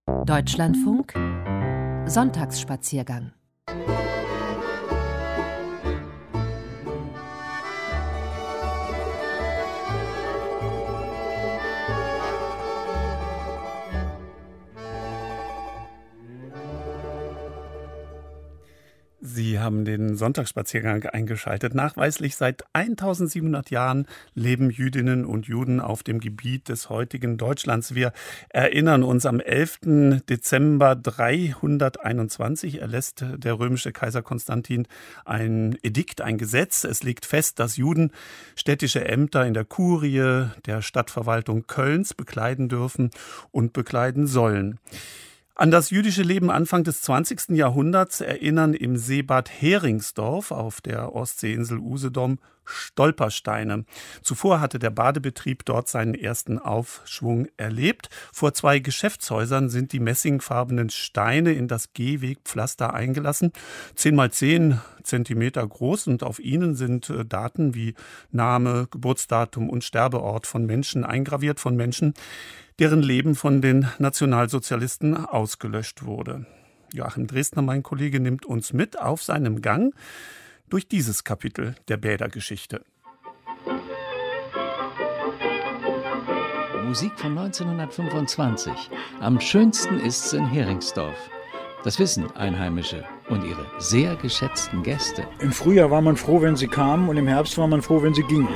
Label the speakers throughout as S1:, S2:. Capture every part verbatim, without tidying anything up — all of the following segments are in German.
S1: Deutschlandfunk Sonntagsspaziergang.
S2: Sie haben den Sonntagsspaziergang eingeschaltet. Nachweislich seit eintausendsiebenhundert Jahren leben Jüdinnen und Juden auf dem Gebiet des heutigen Deutschlands. Wir erinnern uns, am elften Dezember dreihunderteinundzwanzig erlässt der römische Kaiser Konstantin ein Edikt, ein Gesetz. Es legt fest, dass Juden städtische Ämter in der Kurie der Stadtverwaltung Kölns bekleiden dürfen und bekleiden sollen. An das jüdische Leben Anfang des zwanzigsten Jahrhunderts erinnern im Seebad Heringsdorf auf der Ostseeinsel Usedom Stolpersteine. Zuvor hatte der Badebetrieb dort seinen ersten Aufschwung erlebt. Vor zwei Geschäftshäusern sind die messingfarbenen Steine in das Gehwegpflaster eingelassen. Zehn mal zehn Zentimeter groß, und auf ihnen sind Daten wie Name, Geburtsdatum und Sterbeort von Menschen eingraviert, von Menschen, deren Leben von den Nationalsozialisten ausgelöscht wurde. Joachim Dresdner, mein Kollege, nimmt uns mit auf seinem Gang durch dieses Kapitel der Bädergeschichte.
S3: Musik von neunzehnhundertfünfundzwanzig. Am schönsten ist's in Heringsdorf. Das wissen Einheimische und ihre sehr geschätzten Gäste.
S4: Im Frühjahr war man froh, wenn sie kamen, und im Herbst war man froh, wenn sie gingen.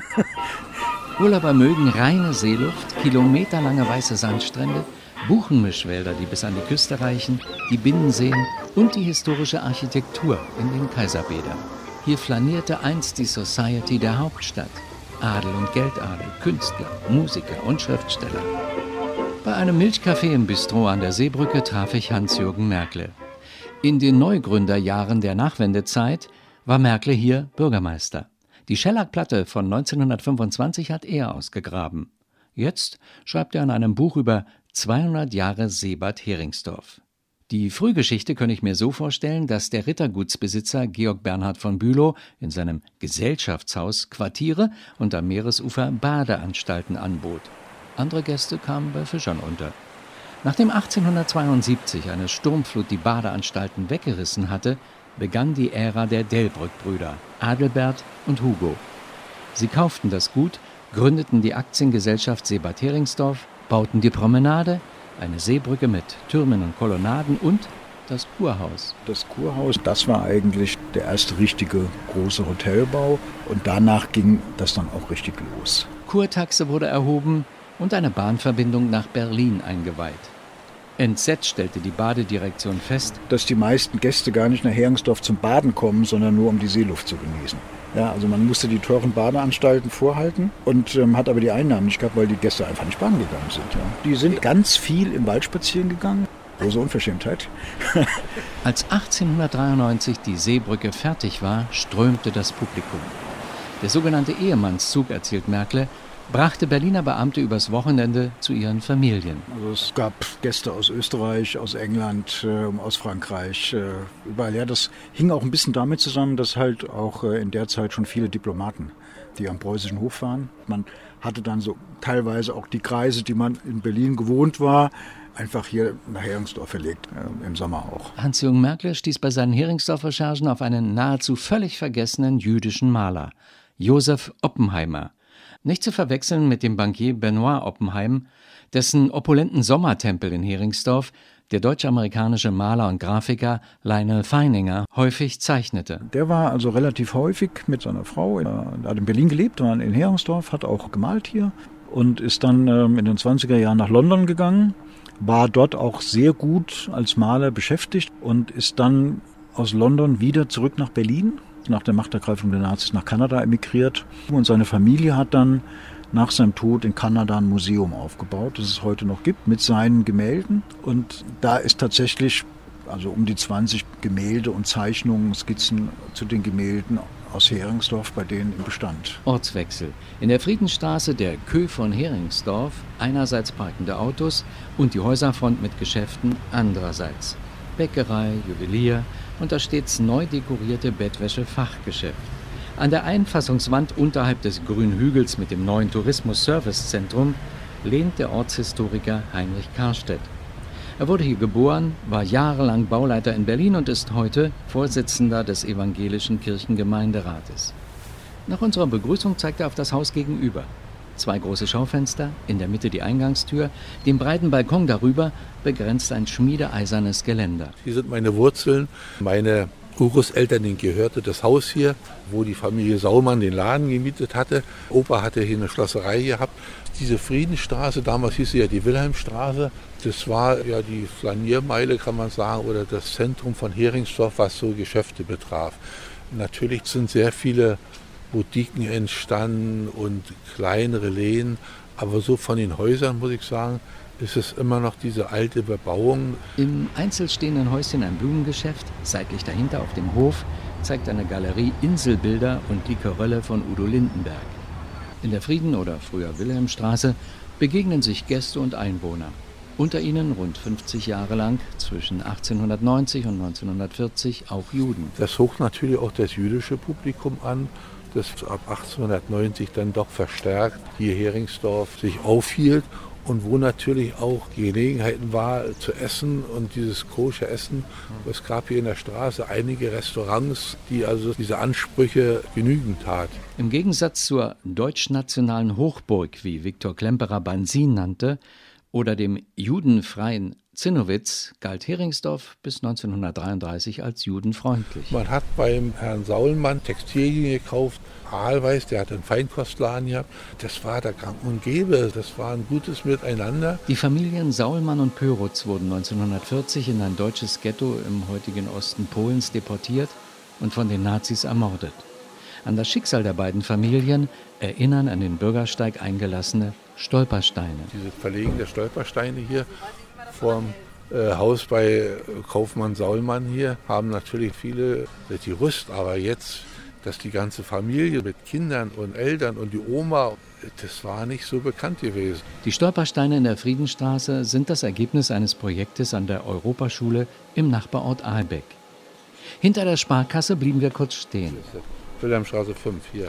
S3: Urlauber mögen reine Seeluft, kilometerlange weiße Sandstrände, Buchenmischwälder, die bis an die Küste reichen, die Binnenseen und die historische Architektur in den Kaiserbädern. Hier flanierte einst die Society der Hauptstadt. Adel und Geldadel, Künstler, Musiker und Schriftsteller. Bei einem Milchcafé im Bistro an der Seebrücke traf ich Hans-Jürgen Merkle. In den Neugründerjahren der Nachwendezeit war Merkle hier Bürgermeister. Die Schellackplatte von neunzehnhundertfünfundzwanzig hat er ausgegraben. Jetzt schreibt er an einem Buch über zweihundert Jahre Seebad Heringsdorf. Die Frühgeschichte kann ich mir so vorstellen, dass der Rittergutsbesitzer Georg Bernhard von Bülow in seinem Gesellschaftshaus Quartiere und am Meeresufer Badeanstalten anbot. Andere Gäste kamen bei Fischern unter. Nachdem achtzehnhundertzweiundsiebzig eine Sturmflut die Badeanstalten weggerissen hatte, begann die Ära der Delbrück-Brüder, Adelbert und Hugo. Sie kauften das Gut, gründeten die Aktiengesellschaft Seebad Heringsdorf, bauten die Promenade, eine Seebrücke mit Türmen und Kolonnaden und das Kurhaus.
S4: Das Kurhaus, das war eigentlich der erste richtige große Hotelbau, und danach ging das dann auch richtig los.
S3: Kurtaxe wurde erhoben und eine Bahnverbindung nach Berlin eingeweiht. Entsetzt stellte die Badedirektion fest,
S4: dass die meisten Gäste gar nicht nach Heringsdorf zum Baden kommen, sondern nur um die Seeluft zu genießen. Ja, also man musste die teuren Badeanstalten vorhalten und ähm, hat aber die Einnahmen nicht gehabt, weil die Gäste einfach nicht baden gegangen sind. Ja. Die sind ganz viel im Wald spazieren gegangen. Große Unverschämtheit.
S3: Als achtzehnhundertdreiundneunzig die Seebrücke fertig war, strömte das Publikum. Der sogenannte Ehemannszug, erzählt Merkle, brachte Berliner Beamte übers Wochenende zu ihren Familien.
S4: Also es gab Gäste aus Österreich, aus England, äh, aus Frankreich, äh, überall. Ja, das hing auch ein bisschen damit zusammen, dass halt auch äh, in der Zeit schon viele Diplomaten, die am preußischen Hof waren. Man hatte dann so teilweise auch die Kreise, die man in Berlin gewohnt war, einfach hier nach Heringsdorf verlegt, äh, im Sommer auch.
S3: Hans-Jürgen Merkle stieß bei seinen Heringsdorf-Recherchen auf einen nahezu völlig vergessenen jüdischen Maler, Josef Oppenheimer. Nicht zu verwechseln mit dem Bankier Benoit Oppenheim, dessen opulenten Sommertempel in Heringsdorf der deutsch-amerikanische Maler und Grafiker Lionel Feininger häufig zeichnete.
S4: Der war also relativ häufig mit seiner Frau, er hat in Berlin gelebt, war in Heringsdorf, hat auch gemalt hier und ist dann ähm, in den zwanziger Jahren nach London gegangen, war dort auch sehr gut als Maler beschäftigt und ist dann aus London wieder zurück nach Berlin, nach der Machtergreifung der Nazis nach Kanada emigriert, und seine Familie hat dann nach seinem Tod in Kanada ein Museum aufgebaut, das es heute noch gibt, mit seinen Gemälden, und da ist tatsächlich also um die zwanzig Gemälde und Zeichnungen, Skizzen zu den Gemälden aus Heringsdorf bei denen im Bestand.
S3: Ortswechsel. In der Friedensstraße der Kö von Heringsdorf einerseits parkende Autos und die Häuserfront mit Geschäften andererseits. Bäckerei, Juwelier und das stets neu dekorierte Bettwäsche-Fachgeschäft. An der Einfassungswand unterhalb des grünen Hügels mit dem neuen Tourismus-Service-Zentrum lehnt der Ortshistoriker Heinrich Karstedt. Er wurde hier geboren, war jahrelang Bauleiter in Berlin und ist heute Vorsitzender des Evangelischen Kirchengemeinderates. Nach unserer Begrüßung zeigt er auf das Haus gegenüber. Zwei große Schaufenster, in der Mitte die Eingangstür, den breiten Balkon darüber begrenzt ein schmiedeeisernes Geländer.
S1: Hier sind meine Wurzeln. Meine Urgroßeltern, denen gehörte das Haus hier, wo die Familie Saumann den Laden gemietet hatte. Opa hatte hier eine Schlosserei gehabt. Diese Friedensstraße, damals hieß sie ja die Wilhelmstraße, das war ja die Flaniermeile, kann man sagen, oder das Zentrum von Heringsdorf, was so Geschäfte betraf. Natürlich sind sehr viele Boutiquen entstanden und kleinere Läden, aber so von den Häusern, muss ich sagen, ist es immer noch diese alte Bebauung.
S3: Im einzelstehenden Häuschen ein Blumengeschäft, seitlich dahinter auf dem Hof zeigt eine Galerie Inselbilder und die Querelle von Udo Lindenberg. In der Frieden- oder früher Wilhelmstraße begegnen sich Gäste und Einwohner. Unter ihnen rund fünfzig Jahre lang, zwischen achtzehnhundertneunzig und neunzehnhundertvierzig, auch Juden.
S1: Das zog natürlich auch das jüdische Publikum an, das ab achtzehnhundertneunzig dann doch verstärkt hier Heringsdorf sich aufhielt und wo natürlich auch Gelegenheiten war zu essen und dieses kosche Essen. Es gab hier in der Straße einige Restaurants, die also diese Ansprüche genügen tat.
S3: Im Gegensatz zur deutschnationalen Hochburg, wie Viktor Klemperer Bansin nannte, oder dem judenfreien Zinnowitz, galt Heringsdorf bis neunzehnhundertdreiunddreißig als judenfreundlich.
S1: Man hat beim Herrn Saulmann Textilien gekauft, Aalweiß, der hat einen Feinkostladen gehabt. Das war der Gang und Gäbe, das war ein gutes Miteinander.
S3: Die Familien Saulmann und Pörutz wurden neunzehnhundertvierzig in ein deutsches Ghetto im heutigen Osten Polens deportiert und von den Nazis ermordet. An das Schicksal der beiden Familien erinnern an den Bürgersteig eingelassene Stolpersteine.
S1: Diese Verlegen der Stolpersteine hier vorm äh, Haus bei Kaufmann Saulmann hier haben natürlich viele die Rüst, aber jetzt, dass die ganze Familie mit Kindern und Eltern und die Oma, das war nicht so bekannt gewesen.
S3: Die Stolpersteine in der Friedenstraße sind das Ergebnis eines Projektes an der Europaschule im Nachbarort Ahlbeck. Hinter der Sparkasse blieben wir kurz stehen.
S1: Wilhelmstraße fünf hier.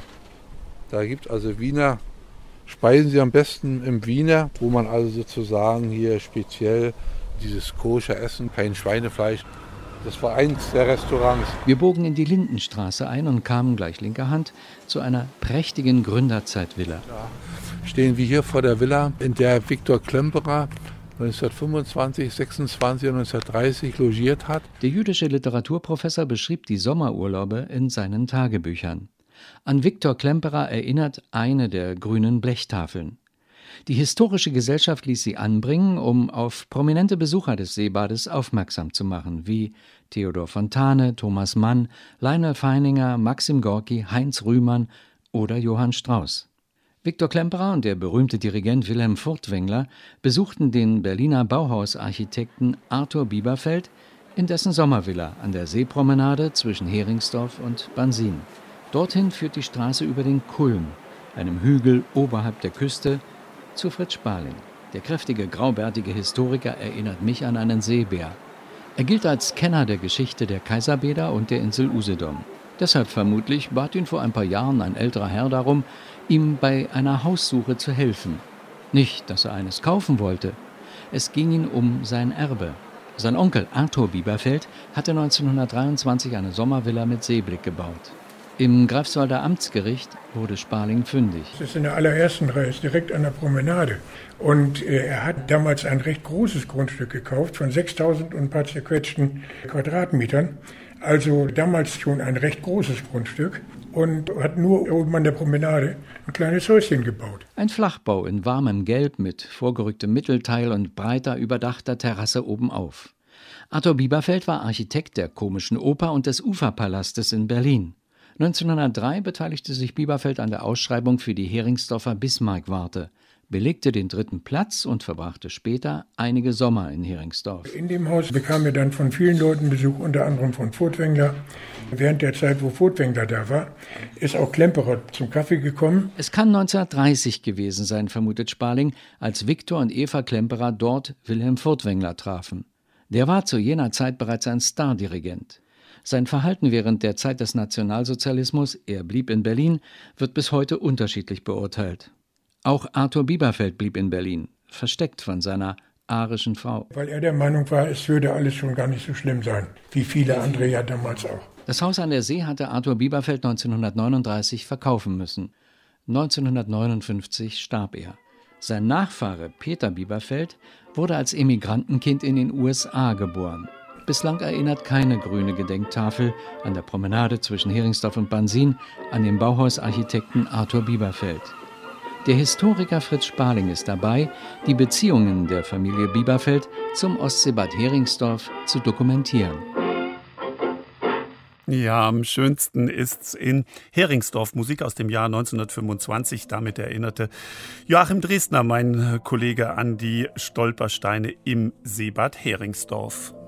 S1: Da gibt es also Wiener, speisen Sie am besten im Wiener, wo man also sozusagen hier speziell dieses koscher Essen, kein Schweinefleisch. Das war eins der Restaurants.
S3: Wir bogen in die Lindenstraße ein und kamen gleich linker Hand zu einer prächtigen Gründerzeitvilla.
S1: Da stehen wir hier vor der Villa, in der Viktor Klemperer neunzehnhundertfünfundzwanzig, sechsundzwanzig und neunzehnhundertdreißig logiert hat.
S3: Der jüdische Literaturprofessor beschrieb die Sommerurlaube in seinen Tagebüchern. An Viktor Klemperer erinnert eine der grünen Blechtafeln. Die Historische Gesellschaft ließ sie anbringen, um auf prominente Besucher des Seebades aufmerksam zu machen, wie Theodor Fontane, Thomas Mann, Lionel Feininger, Maxim Gorki, Heinz Rühmann oder Johann Strauss. Viktor Klemperer und der berühmte Dirigent Wilhelm Furtwängler besuchten den Berliner Bauhausarchitekten Arthur Bieberfeld in dessen Sommervilla an der Seepromenade zwischen Heringsdorf und Bansin. Dorthin führt die Straße über den Kulm, einem Hügel oberhalb der Küste, zu Fritz Sparling. Der kräftige, graubärtige Historiker erinnert mich an einen Seebär. Er gilt als Kenner der Geschichte der Kaiserbäder und der Insel Usedom. Deshalb vermutlich bat ihn vor ein paar Jahren ein älterer Herr darum, ihm bei einer Haussuche zu helfen. Nicht, dass er eines kaufen wollte. Es ging ihm um sein Erbe. Sein Onkel Arthur Bieberfeld hatte neunzehnhundertdreiundzwanzig eine Sommervilla mit Seeblick gebaut. Im Greifswalder Amtsgericht wurde Sparling fündig.
S5: Das ist in der allerersten Reihe, ist direkt an der Promenade. Und äh, er hat damals ein recht großes Grundstück gekauft von sechstausend und ein paar zerquetschten Quadratmetern. Also damals schon ein recht großes Grundstück und hat nur oben an der Promenade ein kleines Häuschen gebaut.
S3: Ein Flachbau in warmem Gelb mit vorgerücktem Mittelteil und breiter überdachter Terrasse obenauf. Arthur Bieberfeld war Architekt der Komischen Oper und des Uferpalastes in Berlin. neunzehnhundertdrei beteiligte sich Bieberfeld an der Ausschreibung für die Heringsdorfer Bismarck-Warte, belegte den dritten Platz und verbrachte später einige Sommer in Heringsdorf.
S5: In dem Haus bekam er dann von vielen Leuten Besuch, unter anderem von Furtwängler. Während der Zeit, wo Furtwängler da war, ist auch Klemperer zum Kaffee gekommen.
S3: Es kann neunzehnhundertdreißig gewesen sein, vermutet Sparling, als Viktor und Eva Klemperer dort Wilhelm Furtwängler trafen. Der war zu jener Zeit bereits ein Stardirigent. Sein Verhalten während der Zeit des Nationalsozialismus, er blieb in Berlin, wird bis heute unterschiedlich beurteilt. Auch Arthur Bieberfeld blieb in Berlin, versteckt von seiner arischen Frau.
S5: Weil er der Meinung war, es würde alles schon gar nicht so schlimm sein, wie viele andere ja damals auch.
S3: Das Haus an der See hatte Arthur Bieberfeld neunzehnhundertneununddreißig verkaufen müssen. neunzehnhundertneunundfünfzig starb er. Sein Nachfahre Peter Bieberfeld wurde als Emigrantenkind in den U S A geboren. Bislang erinnert keine grüne Gedenktafel an der Promenade zwischen Heringsdorf und Bansin an den Bauhausarchitekten Arthur Bieberfeld. Der Historiker Fritz Sparling ist dabei, die Beziehungen der Familie Bieberfeld zum Ostseebad Heringsdorf zu dokumentieren.
S2: Ja, am schönsten ist's in Heringsdorf, Musik aus dem Jahr neunzehnhundertfünfundzwanzig. Damit erinnerte Joachim Dresdner, mein Kollege, an die Stolpersteine im Seebad Heringsdorf.